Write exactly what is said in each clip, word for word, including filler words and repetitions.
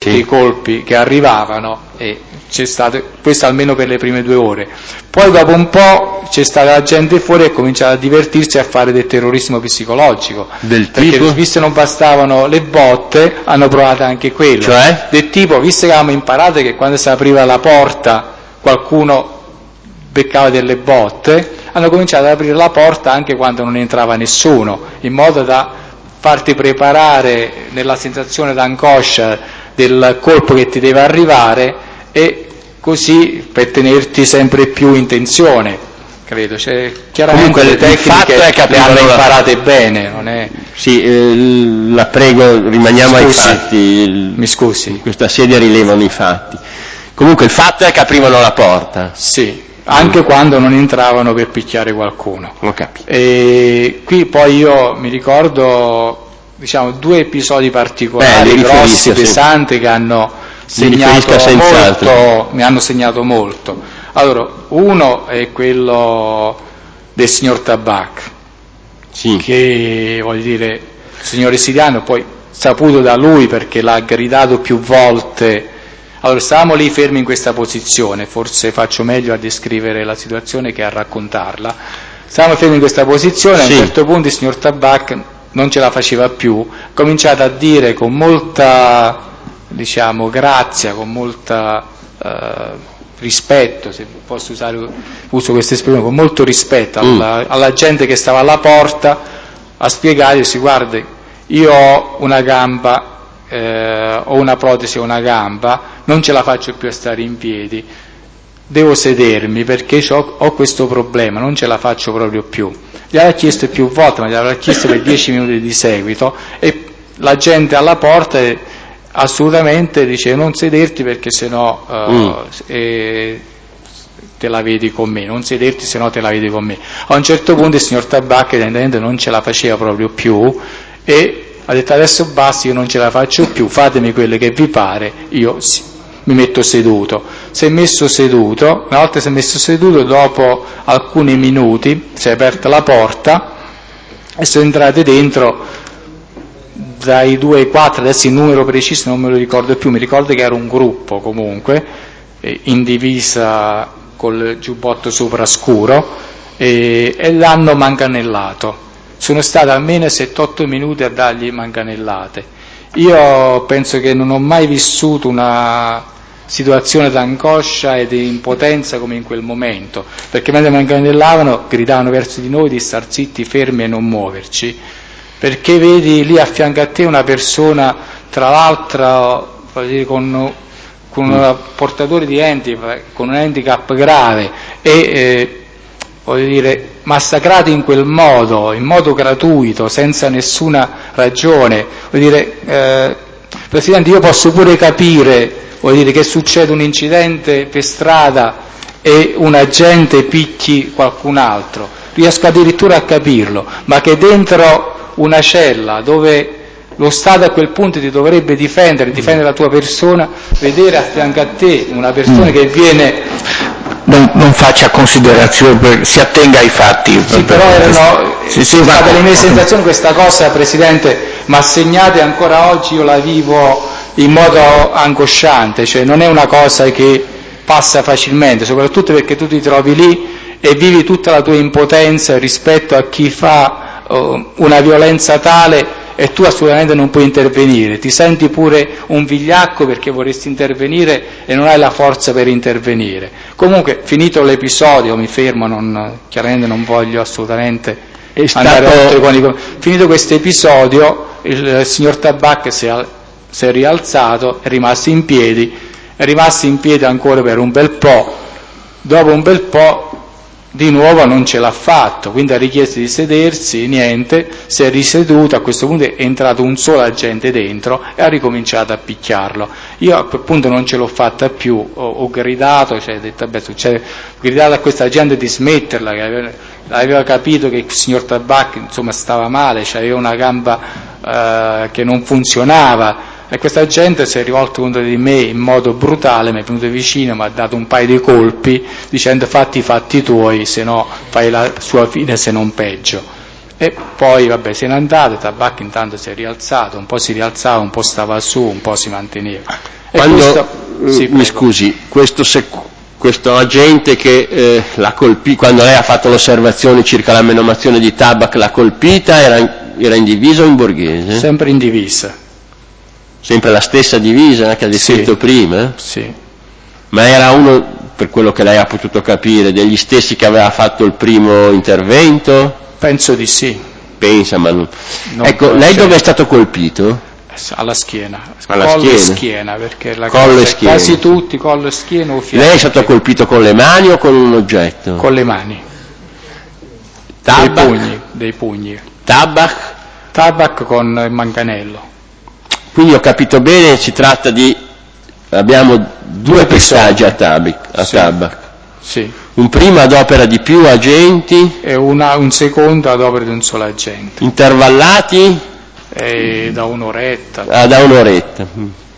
sì. dei colpi che arrivavano, e c'è stato questo almeno per le prime due ore. Poi dopo un po' c'è stata la gente fuori e ha cominciato a divertirsi a fare del terrorismo psicologico, del perché tipo? visto non bastavano le botte, hanno provato anche quello, cioè? del tipo, visto che avevamo imparato che quando si apriva la porta qualcuno beccava delle botte, hanno cominciato ad aprire la porta anche quando non entrava nessuno, in modo da farti preparare nella sensazione d'angoscia del colpo che ti deve arrivare, e così per tenerti sempre più in tensione, credo. Cioè, chiaramente comunque le tecniche è che le hanno la... imparate bene, non è... Sì, eh, la prego, rimaniamo scusi, ai fatti. Il... Mi scusi. In questa sede rilevano i fatti. Comunque il fatto è che aprivano la porta. Sì, anche mm. quando non entravano per picchiare qualcuno. Ho capito. E qui poi io mi ricordo, diciamo, due episodi particolari, Beh, grossi, pesanti, sì. che hanno segnato molto, mi hanno segnato molto. Allora, uno è quello del signor Tabac, sì. che, voglio dire, il signore Siriano, poi saputo da lui perché l'ha gridato più volte. Allora, stavamo lì fermi in questa posizione, forse faccio meglio a descrivere la situazione che a raccontarla. Stavamo fermi in questa posizione, sì. A un certo punto il signor Tabac non ce la faceva più, ha cominciato a dire con molta, diciamo, grazia, con molta eh, rispetto, se posso usare, uso questa espressione, con molto rispetto alla, mm. alla gente che stava alla porta, a spiegarsi: guardi, io ho una gamba, eh, ho una protesi, ho una gamba, non ce la faccio più a stare in piedi, devo sedermi perché ho, ho questo problema, non ce la faccio proprio più. Gliel'ha chiesto più volte, ma gliel'ha chiesto per dieci minuti di seguito, e la gente alla porta assolutamente dice: non sederti perché sennò uh, mm. eh, te la vedi con me, non sederti sennò te la vedi con me. A un certo punto il signor Tabac evidentemente non ce la faceva proprio più e ha detto: adesso basta, io non ce la faccio più, fatemi quelle che vi pare, io sì, mi metto seduto. Si è messo seduto, una volta si è messo seduto, dopo alcuni minuti si è aperta la porta e sono entrate dentro dai due ai quattro, adesso il numero preciso non me lo ricordo più, mi ricordo che era un gruppo comunque, eh, in divisa col giubbotto sopra scuro, eh, e l'hanno manganellato. Sono state almeno sette otto minuti a dargli manganellate. Io penso che non ho mai vissuto una situazione d'angoscia e di impotenza come in quel momento, perché mentre manganellavano gridavano verso di noi di star zitti, fermi e non muoverci, perché vedi lì a fianco a te una persona, tra l'altro con, con un portatore di handicap, con un handicap grave, e eh, voglio dire, massacrati in quel modo, in modo gratuito, senza nessuna ragione. Voglio dire, eh, Presidente, io posso pure capire, voglio dire, che succede un incidente per strada e un agente picchi qualcun altro, riesco addirittura a capirlo, ma che dentro una cella dove lo Stato a quel punto ti dovrebbe difendere, difendere la tua persona, vedere a fianco a te una persona mm. che viene... Non, non faccia considerazioni, si attenga ai fatti. Sì, però erano, sì, sì, state le mie sensazioni, questa cosa, Presidente, ma segnate ancora oggi, io la vivo in modo angosciante, cioè non è una cosa che passa facilmente, soprattutto perché tu ti trovi lì e vivi tutta la tua impotenza rispetto a chi fa uh, una violenza tale, e tu assolutamente non puoi intervenire, ti senti pure un vigliacco perché vorresti intervenire e non hai la forza per intervenire. Comunque, finito l'episodio, mi fermo, non, chiaramente non voglio assolutamente è andare stato... oltre con i... Finito questo episodio, il, il signor Tabac si è, si è rialzato, è rimasto in piedi, è rimasto in piedi ancora per un bel po', dopo un bel po' di nuovo non ce l'ha fatto, quindi ha richiesto di sedersi, niente, si è riseduto, a questo punto è entrato un solo agente dentro e ha ricominciato a picchiarlo. Io a quel punto non ce l'ho fatta più, ho, ho gridato, cioè ho detto, vabbè, succede, ho gridato a questa gente di smetterla, che aveva, aveva capito che il signor Tabac insomma stava male, cioè aveva una gamba eh, che non funzionava. E questa gente si è rivolta contro di me in modo brutale, mi è venuto vicino, mi ha dato un paio di colpi dicendo: fatti i fatti tuoi, se no fai la sua fine, se non peggio. E poi vabbè, se n'è andato, Tabac intanto si è rialzato, un po' si rialzava, un po' stava su, un po' si manteneva. Quando, questo, eh, sì, mi scusi, questo, sec- questo agente che eh, l'ha colpito, quando lei ha fatto l'osservazione circa la menomazione di Tabak, l'ha colpita, era in, era in divisa o in borghese? Sempre in divisa. Sempre la stessa divisa che ha descritto sì. prima? Sì. Ma era uno, per quello che lei ha potuto capire, degli stessi che aveva fatto il primo intervento? Penso di sì. Pensa, ma non... non Ecco, lei certo. dove è stato colpito? Alla schiena, alla collo schiena. e schiena, perché la collo e schiena. quasi tutti collo e schiena o fianco. Lei è stato colpito con le mani o con un oggetto? Con le mani. Tabac? Dei pugni, dei pugni. Tabac? Tabac con il manganello. Quindi ho capito bene, si tratta di, abbiamo due, due pestaggi a, tabic, a sì. Tabac. Sì. Un primo ad opera di più agenti? E una, un secondo ad opera di un solo agente. Intervallati? E da un'oretta. Ah, da un'oretta.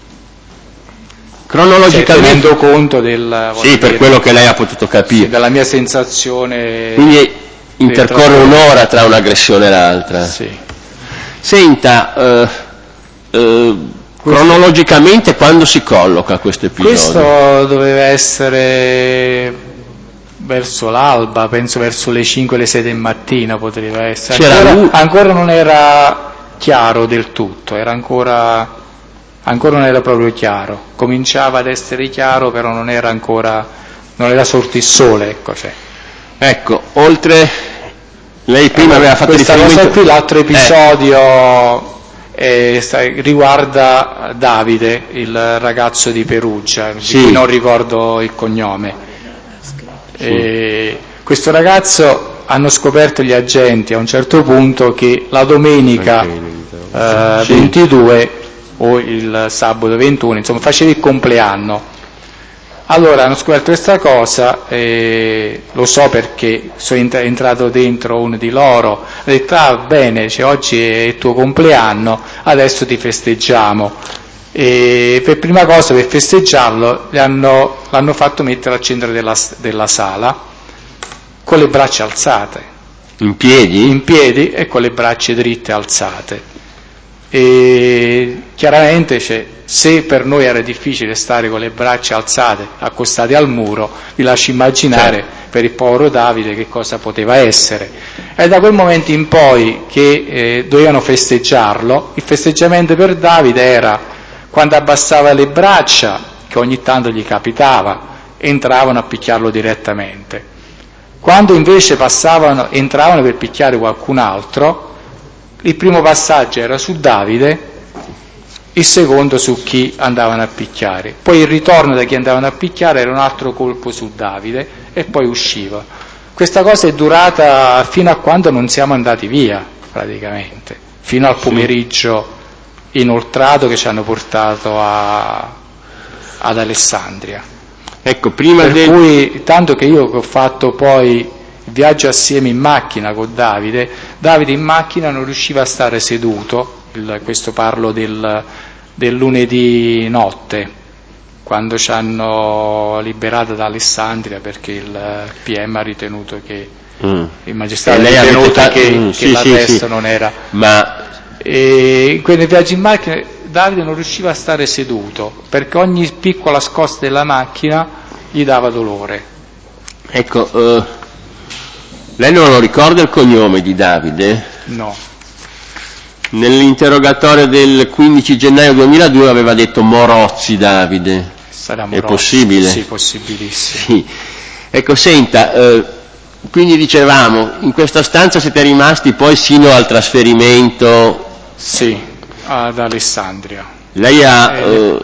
Cronologicamente. Cioè, tenendo conto del... Sì, per dire, quello che lei ha potuto capire. Sì, della mia sensazione. Quindi intercorre un'ora tra un'aggressione e l'altra. Sì. Senta, eh, eh, cronologicamente quando si colloca questo episodio? Questo doveva essere verso l'alba, penso verso le cinque le sei del mattino poteva essere. Ancora, lui... ancora non era chiaro del tutto, era ancora, ancora non era proprio chiaro. Cominciava ad essere chiaro, però non era ancora, non era sorto il sole, ecco. Cioè. Ecco, oltre, lei prima eh, aveva fatto questa riferimento... cosa qui, l'altro episodio eh. Eh, sta, riguarda Davide, il ragazzo di Perugia, sì. di cui non ricordo il cognome. Sì. Eh, questo ragazzo hanno scoperto gli agenti a un certo punto che la domenica eh, sì. ventidue o il sabato ventuno, insomma, faceva il compleanno. Allora hanno scoperto questa cosa, eh, lo so perché sono entrato dentro uno di loro, ha detto ah bene, cioè, oggi è il tuo compleanno, adesso ti festeggiamo. E per prima cosa, per festeggiarlo, gli hanno, l'hanno fatto mettere al centro della, della sala con le braccia alzate. In piedi? In piedi e con le braccia dritte alzate. E chiaramente cioè, se per noi era difficile stare con le braccia alzate accostate al muro, vi lascio immaginare certo. per il povero Davide che cosa poteva essere. E da quel momento in poi che eh, dovevano festeggiarlo, il festeggiamento per Davide era quando abbassava le braccia, che ogni tanto gli capitava, entravano a picchiarlo direttamente. Quando invece passavano, entravano per picchiare qualcun altro, il primo passaggio era su Davide, il secondo su chi andavano a picchiare. Poi il ritorno da chi andavano a picchiare era un altro colpo su Davide e poi usciva. Questa cosa è durata fino a quando non siamo andati via, praticamente, fino al pomeriggio inoltrato che ci hanno portato a, ad Alessandria. Ecco, prima per del... cui, tanto che io ho fatto poi viaggio assieme in macchina con Davide, Davide in macchina non riusciva a stare seduto, il, questo parlo del, del lunedì notte, quando ci hanno liberato da Alessandria perché il P M ha ritenuto che, mm. il magistrato ha ritenuto ta- che, mm, che sì, l'arresto sì, sì. non era... Ma... E in quel viaggio in macchina Davide non riusciva a stare seduto, perché ogni piccola scossa della macchina gli dava dolore. Ecco... Uh... Lei non lo ricorda il cognome di Davide? No. Nell'interrogatorio del quindici gennaio duemiladue aveva detto Morozzi Davide. Sarà Morozzi. È possibile? Sì, possibilissimo. Sì. Ecco, senta, eh, quindi dicevamo, in questa stanza siete rimasti poi sino al trasferimento? Sì, ad Alessandria. Lei ha... Eh,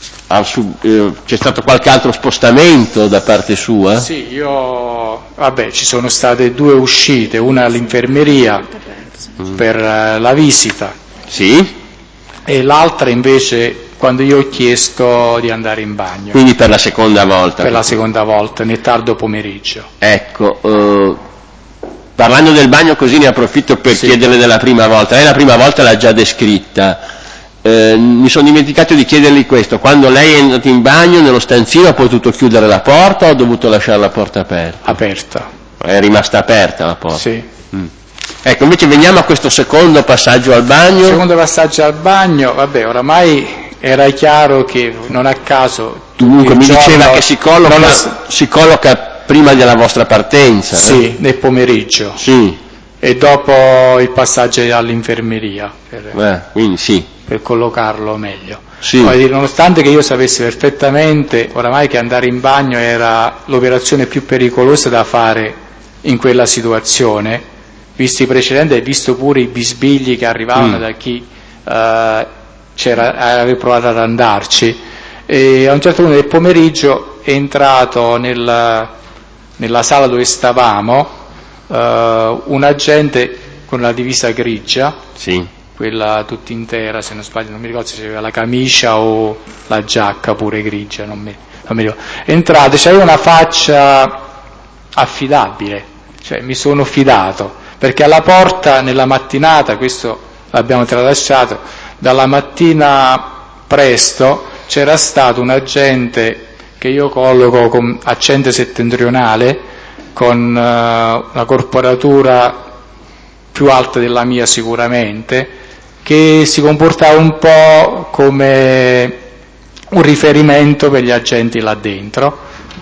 c'è stato qualche altro spostamento da parte sua? Sì, io, vabbè, ci sono state due uscite, una all'infermeria mm. per uh, la visita, sì, e l'altra invece quando io ho chiesto di andare in bagno. Quindi per la seconda volta? Per la seconda volta, nel tardo pomeriggio. Ecco, uh, parlando del bagno così ne approfitto per sì. chiederle della prima volta. Lei la prima volta l'ha già descritta. Eh, mi sono dimenticato di chiedergli questo: quando lei è andato in bagno nello stanzino ha potuto chiudere la porta o ha dovuto lasciare la porta aperta? Aperta. È rimasta aperta la porta? Sì. Mm. Ecco, invece veniamo a questo secondo passaggio al bagno. Secondo passaggio al bagno, vabbè, oramai era chiaro che non a caso... Comunque mi giorno, diceva che si colloca, lo... si colloca prima della vostra partenza. Sì, eh? nel pomeriggio. Sì. E dopo il passaggio all'infermeria, per, eh, quindi sì. per collocarlo meglio. Sì. Poi, nonostante che io sapessi perfettamente oramai che andare in bagno era l'operazione più pericolosa da fare in quella situazione, visto i precedenti e visto pure i bisbigli che arrivavano mm. da chi uh, c'era, aveva provato ad andarci, e a un certo punto del pomeriggio è entrato nel, nella sala dove stavamo uh, un agente con la divisa grigia, sì. quella tutta intera, se non sbaglio, non mi ricordo se aveva la camicia o la giacca pure grigia, non mi, non mi ricordo. È entrato, c'aveva una faccia affidabile, cioè mi sono fidato, perché alla porta nella mattinata, questo l'abbiamo tralasciato, dalla mattina presto c'era stato un agente che io colloco con accente settentrionale, con uh, una corporatura più alta della mia sicuramente, che si comportava un po' come un riferimento per gli agenti là dentro,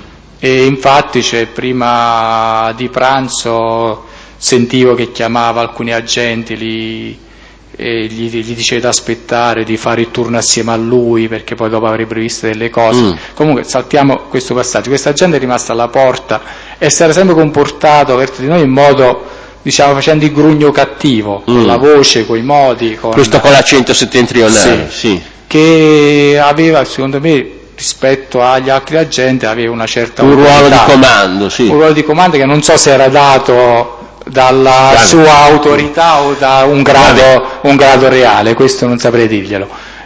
e infatti c'è, prima di pranzo sentivo che chiamava alcuni agenti, li, e gli, gli diceva di aspettare, di fare il turno assieme a lui perché poi dopo avrebbero visto delle cose. Mm. Comunque saltiamo questo passaggio. Questa gente è rimasta alla porta e si era sempre comportato verso di noi in modo, diciamo, facendo il grugno cattivo, mm. con la voce, con i modi, con... questo con l'accento settentrionale, sì, sì. Che aveva, secondo me, rispetto agli altri agenti, aveva una certa un autorità, ruolo di comando, sì. un ruolo di comando che non so se era dato dalla Grande. sua autorità o da un grado, un grado reale, questo non saprei dirglielo.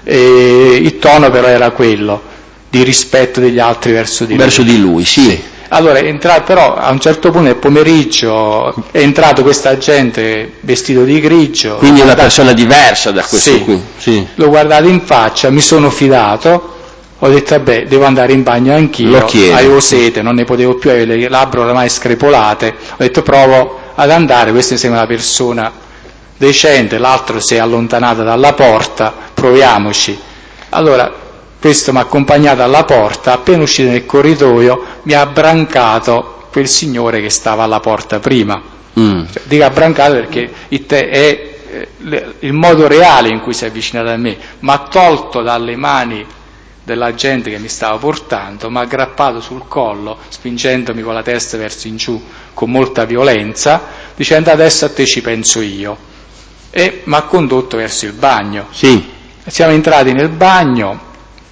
E il tono però era quello di rispetto degli altri verso di verso lui. di lui, sì. sì. Allora è entrato, però a un certo punto nel pomeriggio è entrato questo agente vestito di grigio. Quindi è una persona diversa da questo sì, qui. Sì. L'ho guardato in faccia, mi sono fidato, ho detto vabbè, devo andare in bagno anch'io, avevo sete, non ne potevo più, avevo le labbra oramai screpolate, ho detto provo ad andare, questa mi sembra una persona decente, l'altro si è allontanato dalla porta, proviamoci. Allora questo mi ha accompagnato alla porta, appena uscito nel corridoio mi ha abbrancato quel signore che stava alla porta prima. Mm. Cioè, dico abbrancato perché il te è eh, il modo reale in cui si è avvicinato a me, mi ha tolto dalle mani della gente che mi stava portando, mi ha aggrappato sul collo, spingendomi con la testa verso in giù con molta violenza, dicendo adesso a te ci penso io, e mi ha condotto verso il bagno. Sì. Siamo entrati nel bagno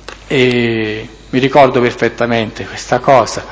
e mi ricordo perfettamente questa cosa,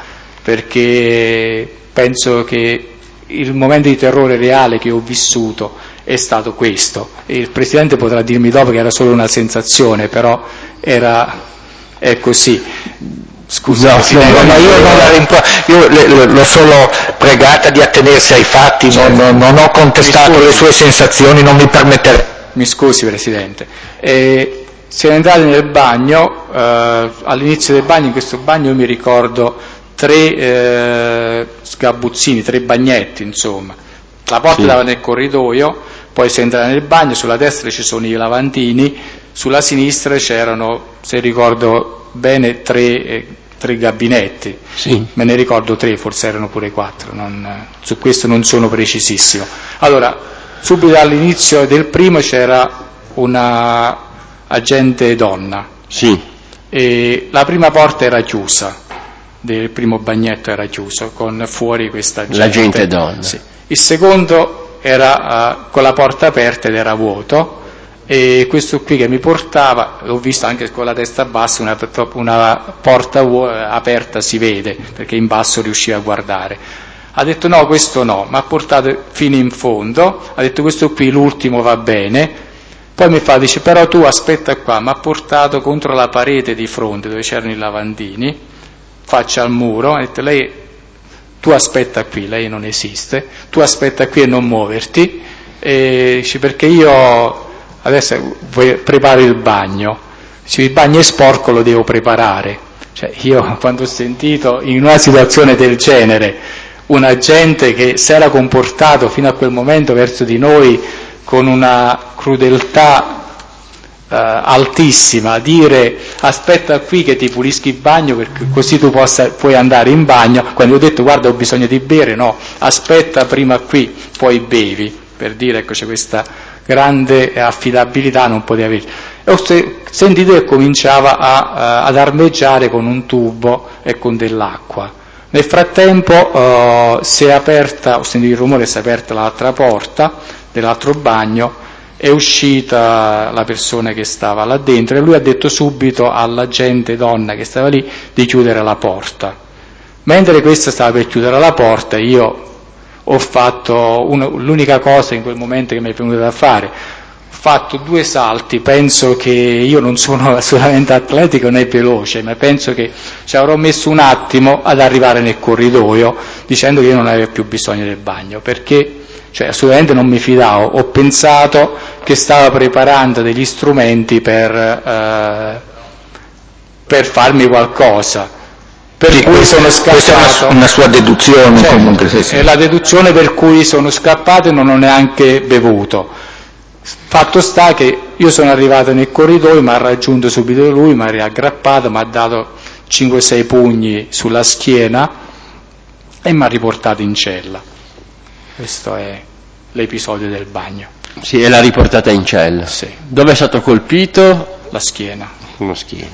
perché penso che il momento di terrore reale che ho vissuto è stato questo, e il Presidente potrà dirmi dopo che era solo una sensazione, però era è così. Scusa, no, no, no, io non la rimpro- io le, le, l'ho solo pregata di attenersi ai fatti, certo. non, non ho contestato le sue sensazioni, non mi permetterei. Mi scusi Presidente. E siamo entrati nel bagno, eh, all'inizio del bagno, in questo bagno mi ricordo tre eh, sgabuzzini, tre bagnetti insomma, la porta sì. dava nel corridoio, poi si entra nel bagno, sulla destra ci sono i lavandini, sulla sinistra c'erano, se ricordo bene, tre, eh, tre gabinetti, sì. me ne ricordo tre, forse erano pure quattro, non, su questo non sono precisissimo. Allora, subito all'inizio del primo c'era una agente donna, sì. e la prima porta era chiusa, del primo bagnetto era chiuso, con fuori questa gente. L'agente donna. Sì. Il secondo era uh, con la porta aperta ed era vuoto, e questo qui che mi portava, l'ho visto anche con la testa bassa, una, una porta aperta si vede, perché in basso riusciva a guardare. Ha detto no, questo no, mi ha portato fino in fondo, ha detto questo qui l'ultimo va bene, poi mi fa, dice però tu aspetta qua, mi ha portato contro la parete di fronte dove c'erano i lavandini, faccia al muro, ha detto lei, tu aspetta qui, lei non esiste, tu aspetta qui e non muoverti, e dice perché io... adesso preparo il bagno, se il bagno è sporco lo devo preparare. Cioè, io quando ho sentito in una situazione del genere un agente che si era comportato fino a quel momento verso di noi con una crudeltà Uh, altissima, dire aspetta qui che ti pulischi il bagno perché così tu possa, puoi andare in bagno, quando ho detto guarda ho bisogno di bere, no, aspetta prima qui, poi bevi, per dire, ecco, c'è questa grande affidabilità, non poteva avere. E ho sentito che cominciava a, uh, ad armeggiare con un tubo e con dell'acqua. Nel frattempo uh, si è aperta, ho sentito il rumore, si è aperta l'altra porta dell'altro bagno, è uscita la persona che stava là dentro e lui ha detto subito alla gente donna che stava lì di chiudere la porta. Mentre questa stava per chiudere la porta, io ho fatto una, l'unica cosa in quel momento che mi è venuta da fare, ho fatto due salti, penso che io non sono assolutamente atletico né veloce, ma penso che ci avrò messo un attimo ad arrivare nel corridoio dicendo che io non avevo più bisogno del bagno, perché cioè assolutamente non mi fidavo, ho pensato che stava preparando degli strumenti per, eh, per farmi qualcosa, per sì, cui sono scappato. Questa è una, una sua deduzione, cioè, comunque. Sì, sì. È la deduzione per cui sono scappato e non ho neanche bevuto. Fatto sta che io sono arrivato nel corridoio, mi ha raggiunto subito lui, mi ha riaggrappato, mi ha dato cinque sei pugni sulla schiena e mi ha riportato in cella. Questo è l'episodio del bagno. Sì, e l'ha riportata in cella. Sì. Dove è stato colpito? La schiena. Una schiena.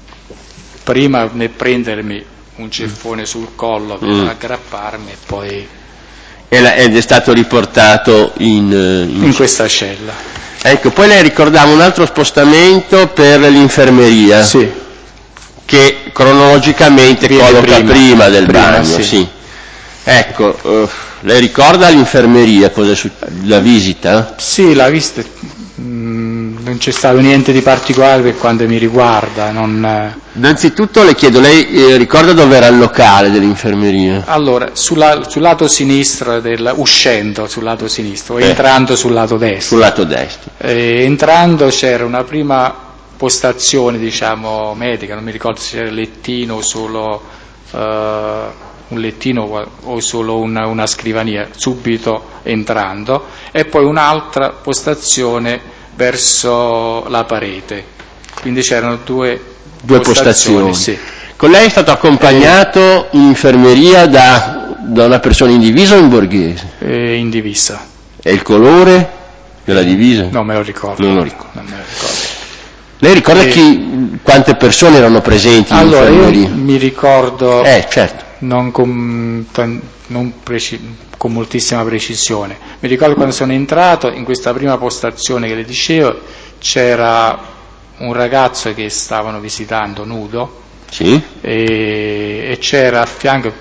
Prima nel prendermi un ceffone sul collo per mm. aggrapparmi e poi... Ed è stato riportato in, in... in questa cella. Ecco, poi lei ricordava un altro spostamento per l'infermeria. Sì. Che cronologicamente Viene colloca prima, prima del prima, bagno. Sì. Sì. Ecco, uh, lei ricorda l'infermeria, cosa su- la visita? Sì, la visita, mm, non c'è stato niente di particolare per quanto mi riguarda. Non... Innanzitutto le chiedo, lei eh, ricorda dove era il locale dell'infermeria? Allora, sulla, sul lato sinistro, del, uscendo sul lato sinistro, eh. entrando sul lato destro. Sul lato destro. E, entrando c'era una prima postazione, diciamo, medica, non mi ricordo se c'era il lettino o solo... Uh, un lettino o solo una, una scrivania, subito entrando, e poi un'altra postazione verso la parete. Quindi c'erano due, due postazioni. postazioni. Sì. Con lei è stato accompagnato in infermeria da, da una persona in divisa o in borghese? Eh, in divisa. E il colore della divisa? Non me lo ricordo. Non lo ricordo. Non me lo ricordo. Lei ricorda e... chi, quante persone erano presenti allora, in infermeria? Io mi ricordo... Eh, certo. Non, con, non preci, con moltissima precisione. Mi ricordo quando sono entrato in questa prima postazione che le dicevo, c'era un ragazzo che stavano visitando nudo, sì? e, e c'era a fianco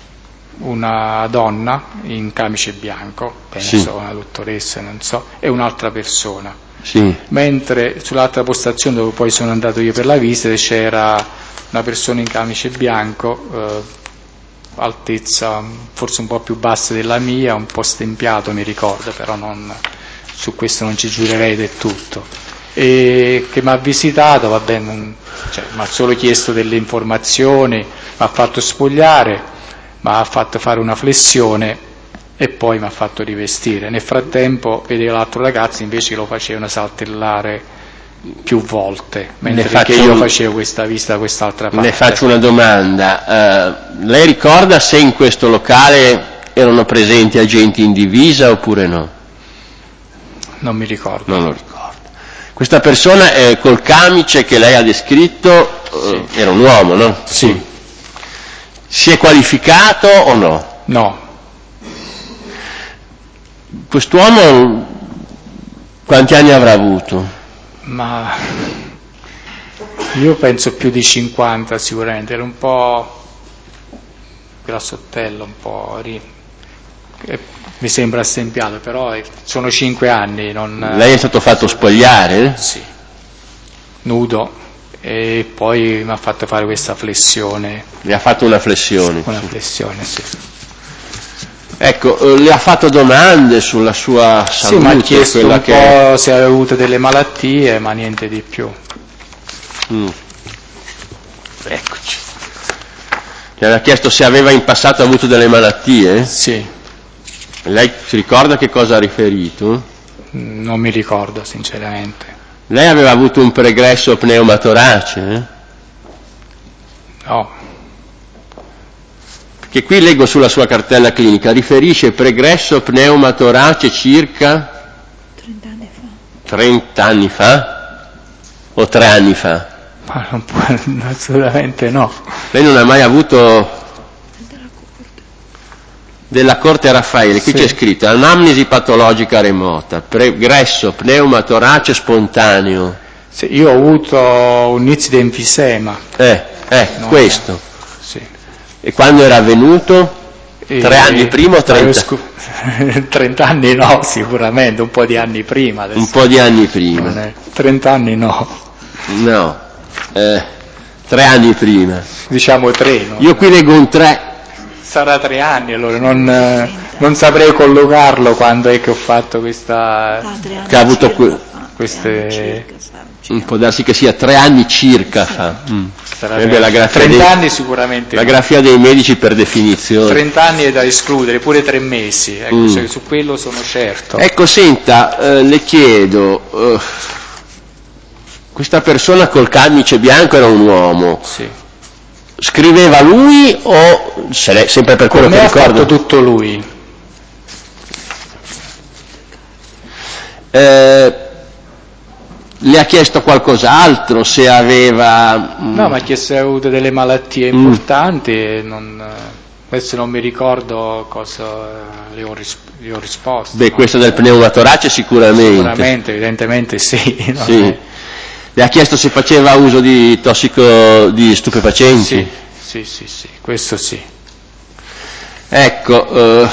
una donna in camice bianco, penso sì. Una dottoressa, non so, e un'altra persona. Sì. Mentre sull'altra postazione dove poi sono andato io per la visita c'era una persona in camice bianco, eh, altezza forse un po' più bassa della mia, un po' stempiato mi ricordo, però non, su questo non ci giurerei del tutto, e che mi ha visitato, va bene, cioè, mi ha solo chiesto delle informazioni, mi ha fatto spogliare, mi ha fatto fare una flessione e poi mi ha fatto rivestire. Nel frattempo vedevo l'altro ragazzo invece che lo facevano saltellare più volte, mentre che io facevo questa visita da quest'altra parte. Le faccio una domanda, uh, lei ricorda se in questo locale erano presenti agenti in divisa oppure no? Non mi ricordo. Non lo ricordo. Questa persona eh, col camice che lei ha descritto uh, sì. Era un uomo, no? Sì. Si è qualificato o no? No. Quest'uomo quanti anni avrà avuto? Ma io penso più di cinquanta sicuramente, era un po' grassottello, un po' ri... mi sembra assempiato, però sono cinque anni. Non... Lei è stato fatto spogliare? Sì, nudo, e poi mi ha fatto fare questa flessione. Le ha fatto una flessione? Una sì. flessione, sì. Ecco, eh, le ha fatto domande sulla sua salute? Sì, mi ha chiesto un che... po' se aveva avuto delle malattie, ma niente di più. Mm. Eccoci. Le aveva chiesto se aveva in passato avuto delle malattie? Sì. Lei si ricorda che cosa ha riferito? Non mi ricordo, sinceramente. Lei aveva avuto un pregresso pneumatorace? Eh? No. Che qui leggo sulla sua cartella clinica, riferisce pregresso pneumatorace circa trenta anni fa. trenta anni fa? O tre anni fa? Ma non può, assolutamente no. Lei non ha mai avuto della Corte Raffaele, qui sì. C'è scritto anamnesi patologica remota, pregresso pneumatorace spontaneo. Sì, io ho avuto un inizio di enfisema. Eh, eh, no, questo. Eh, sì. E quando era avvenuto? E, Tre anni prima o trenta? trenta anni no, sicuramente, un po' di anni prima. Adesso. Un po' di anni prima. È, trenta anni no. No, eh, tre anni prima. Diciamo tre. No? Io qui leggo un tre. Sarà tre anni, allora non, eh, non saprei collocarlo quando è che ho fatto questa... Ah, che ha avuto que- queste... Un può darsi che sia tre anni circa sì. Fa. Mm. Sarebbe la grafia trenta dei, anni sicuramente. La grafia dei medici per definizione. trenta anni è da escludere, pure tre mesi, ecco, mm. Su quello sono certo. Ecco, senta, eh, le chiedo, eh, questa persona col camice bianco era un uomo. Sì. Scriveva lui o se lei, sempre per quello Come che ricordo? Ha fatto tutto lui. Eh, le ha chiesto qualcos'altro, se aveva... No, mi ha chiesto se ha avuto delle malattie importanti, mm. e non, adesso non mi ricordo cosa le ho, ris- le ho risposto. Beh, no? questa del pneumatorace sicuramente. Sicuramente, evidentemente sì. No? Sì. Le ha chiesto se faceva uso di tossico, di stupefacenti? Sì, sì, sì, sì, questo sì. Ecco, eh,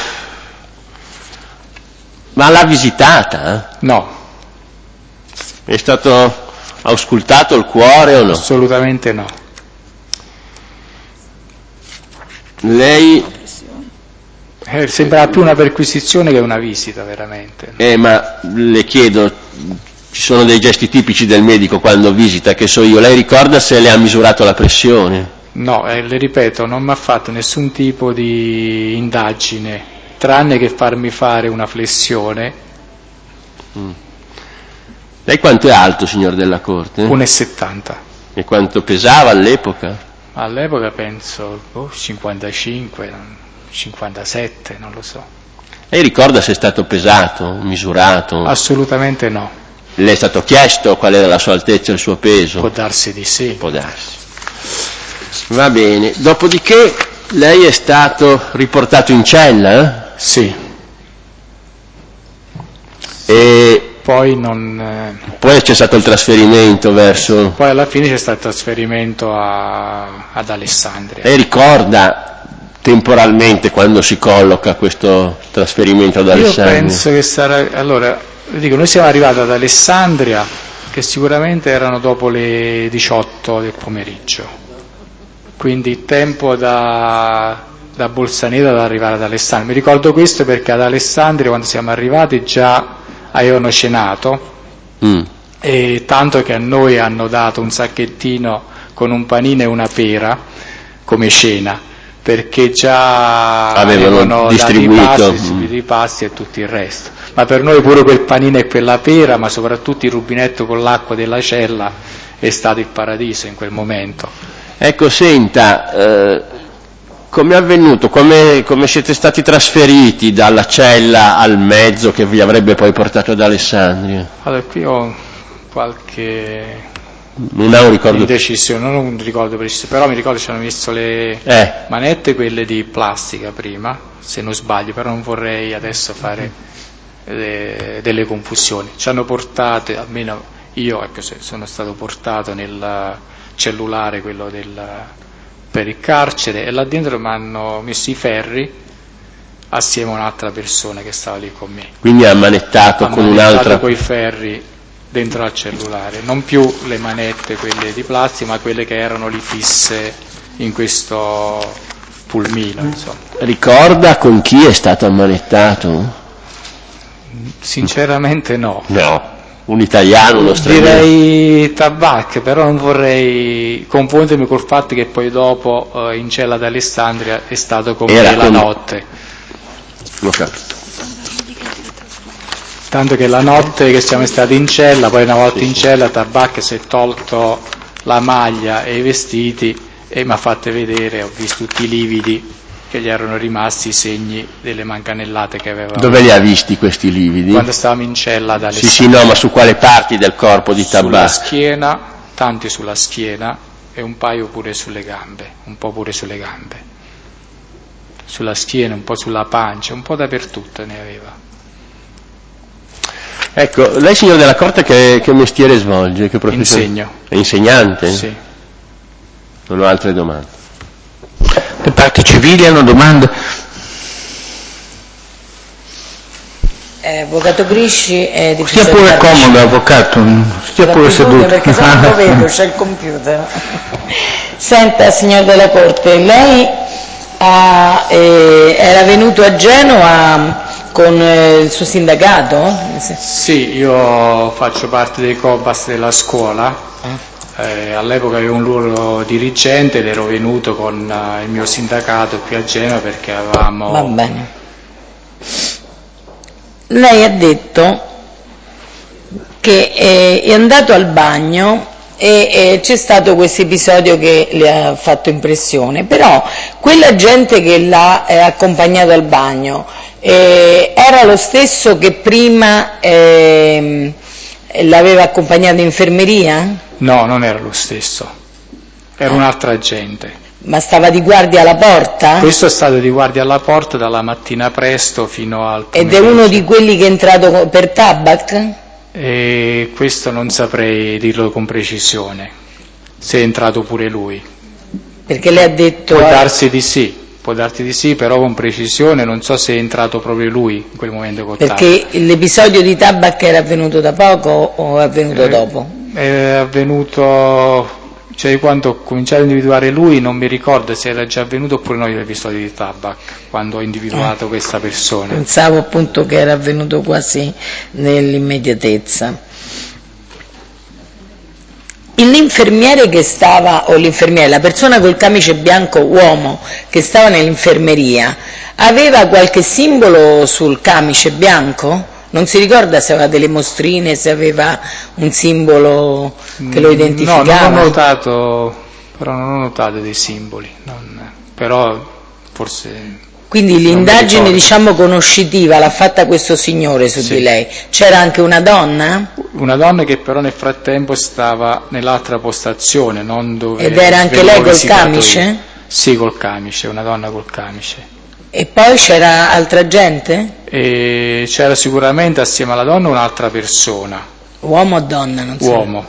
ma l'ha visitata? Eh? No. È stato auscultato il cuore o no? Assolutamente no. Lei... Eh, sembra più una perquisizione che una visita, veramente. Eh, ma le chiedo, ci sono dei gesti tipici del medico quando visita, che so io, lei ricorda se le ha misurato la pressione? No, eh, le ripeto, non mi ha fatto nessun tipo di indagine, tranne che farmi fare una flessione. Mm. Lei quanto è alto, signor della Corte? uno e settanta. E quanto pesava all'epoca? All'epoca penso oh, cinquantacinque, cinquantasette, non lo so. Lei ricorda se è stato pesato, misurato? Assolutamente no. Le è stato chiesto qual era la sua altezza e il suo peso? Può darsi di sì. Può darsi. Va bene. Dopodiché lei è stato riportato in cella? Eh? Sì. E poi non... Eh... Poi c'è stato il trasferimento verso... Poi alla fine c'è stato il trasferimento a... ad Alessandria. Lei ricorda temporalmente quando si colloca questo trasferimento ad Alessandria? Io penso che sarà... Allora, dico, noi siamo arrivati ad Alessandria, che sicuramente erano dopo le diciotto del pomeriggio. Quindi tempo da... da Bolsaneda ad arrivare ad Alessandria. Mi ricordo questo perché ad Alessandria, quando siamo arrivati, già avevano cenato, mm. e tanto che a noi hanno dato un sacchettino con un panino e una pera come cena, perché già avevano, avevano distribuito dato i pasti, mm. i pasti e tutto il resto. Ma per noi pure quel panino e quella pera, ma soprattutto il rubinetto con l'acqua della cella, è stato il paradiso in quel momento. Ecco, senta, eh, come è avvenuto? Come, come siete stati trasferiti dalla cella al mezzo che vi avrebbe poi portato ad Alessandria? Allora, qui ho qualche non ho un ricordo indecisione, non un ricordo preciso, però mi ricordo che ci hanno messo le eh. manette, quelle di plastica prima, se non sbaglio, però non vorrei adesso fare le, delle confusioni. Ci hanno portate, almeno io ecco, sono stato portato nel cellulare, quello del... per il carcere, e là dentro mi hanno messo i ferri assieme a un'altra persona che stava lì con me. Quindi ha ammanettato con un'altra... con i ferri dentro al cellulare, non più le manette quelle di plastica, ma quelle che erano lì fisse in questo pulmino, insomma. Ricorda con chi è stato ammanettato? Sinceramente no. No. Un italiano, uno straniero? Direi Tabacchi, però non vorrei confondermi col fatto che poi dopo eh, in cella ad Alessandria è stato con me la con... notte. L'ho capito. Tanto che la notte che siamo stati in cella, poi una volta in cella, Tabacchi si è tolto la maglia e i vestiti e mi ha fatto vedere, ho visto tutti i lividi che gli erano rimasti, i segni delle manganellate che aveva. Dove li ha visti questi lividi? Quando stavamo in cella da Sì, sì, no, ma su quale parti del corpo di Tabacchi? Sulla schiena, tanti sulla schiena e un paio pure sulle gambe, un po' pure sulle gambe. Sulla schiena, un po' sulla pancia, un po' dappertutto ne aveva. Ecco, lei signor della Corte che, che mestiere svolge? Che professione? Insegno. È insegnante? Sì. Non ho altre domande. Le parti civili hanno domande? Eh, avvocato Grisci è di Stia pure comodo, avvocato, stia pure seduto. Perché se non lo vedo, c'è il computer. Senta, signor della Corte, lei ha, eh, era venuto a Genova con eh, il suo sindacato? Sì, io faccio parte dei Cobas della scuola. Eh, all'epoca avevo un loro dirigente ed ero venuto con uh, il mio sindacato qui a Genova perché avevamo... Va bene. Lei ha detto che eh, è andato al bagno e eh, c'è stato questo episodio che le ha fatto impressione, però quella gente che l'ha eh, accompagnato al bagno eh, era lo stesso che prima eh, l'aveva accompagnato in infermeria? No, non era lo stesso, era ah. un'altra gente. Ma stava di guardia alla porta? Questo è stato di guardia alla porta dalla mattina presto fino al pomeriggio. Ed è uno di quelli che è entrato per Tabac? E questo non saprei dirlo con precisione, se è entrato pure lui. Perché lei ha detto... Può darsi di sì, può darsi di sì, però con precisione non so se è entrato proprio lui in quel momento con Tabac. Perché l'episodio di Tabac era avvenuto da poco o è avvenuto eh, dopo? È avvenuto... Cioè, quando ho cominciato a individuare lui non mi ricordo se era già avvenuto oppure no l'episodio di Tabac, quando ho individuato eh. questa persona. Pensavo appunto che era avvenuto quasi nell'immediatezza. L'infermiere che stava, o l'infermiere, la persona col camice bianco uomo che stava nell'infermeria, aveva qualche simbolo sul camice bianco? Non si ricorda se aveva delle mostrine, se aveva un simbolo che lo identificava? No, non ho notato, però non ho notato dei simboli, non, però forse... Quindi l'indagine, diciamo, conoscitiva l'ha fatta questo signore su sì. di lei. C'era anche una donna? Una donna che però nel frattempo stava nell'altra postazione, non dove... Ed era anche lei col camice? Io. Sì, col camice, una donna col camice. E poi c'era altra gente? E c'era sicuramente assieme alla donna un'altra persona. Uomo o donna? Non so. Uomo.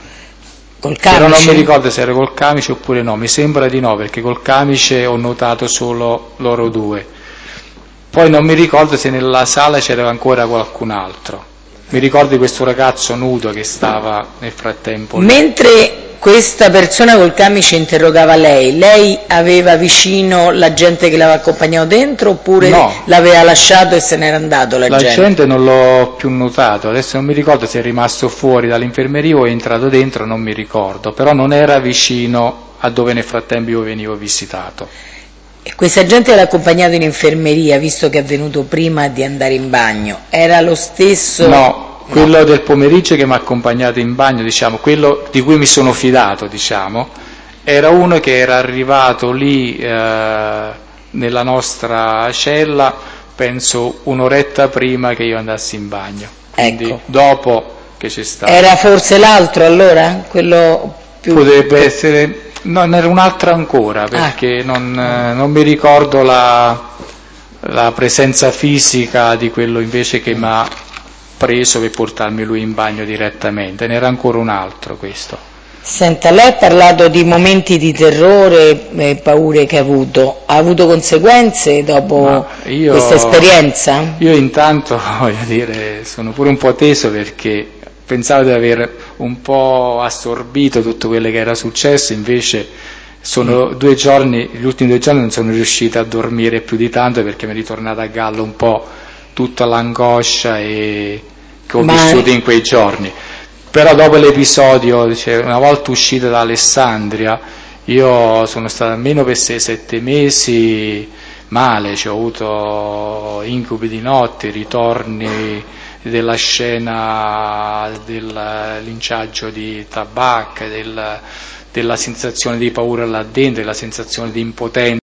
Col camice? Però non mi ricordo se era col camice oppure no, mi sembra di no, perché col camice ho notato solo loro due. Poi non mi ricordo se nella sala c'era ancora qualcun altro. Mi ricordo di questo ragazzo nudo che stava nel frattempo lì. Mentre questa persona col camice interrogava lei, lei aveva vicino la gente che l'aveva accompagnato dentro oppure no. l'aveva lasciato e se n'era andato la, la gente? La gente non l'ho più notato, adesso non mi ricordo se è rimasto fuori dall'infermeria o è entrato dentro, non mi ricordo, però non era vicino a dove nel frattempo io venivo visitato. E questa gente che l'ha accompagnato in infermeria, visto che è venuto prima di andare in bagno, era lo stesso? No. Quello no. del pomeriggio che mi ha accompagnato in bagno, diciamo, quello di cui mi sono fidato, diciamo, era uno che era arrivato lì eh, nella nostra cella, penso un'oretta prima che io andassi in bagno. Quindi ecco. Dopo che c'è stato. Era forse l'altro allora? Quello più... Potrebbe essere... No, ne era un altro ancora, perché ah. non, eh, non mi ricordo la, la presenza fisica di quello invece che mi ha preso per portarmi lui in bagno direttamente, ne era ancora un altro questo. Senta, lei ha parlato di momenti di terrore e paure che ha avuto, ha avuto conseguenze dopo io, questa esperienza? Io intanto, voglio dire, sono pure un po' teso perché pensavo di aver un po' assorbito tutto quello che era successo, invece sono mm. due giorni, gli ultimi due giorni non sono riuscito a dormire più di tanto perché mi è ritornata a gallo un po' tutta l'angoscia e che ho Ma... vissuto in quei giorni. Però dopo l'episodio, cioè, una volta uscito da Alessandria, io sono stato almeno per sei sette mesi male, cioè, ho avuto incubi di notte, ritorni della scena del linciaggio di Tabak, del, della sensazione di paura là dentro, della sensazione di impotenza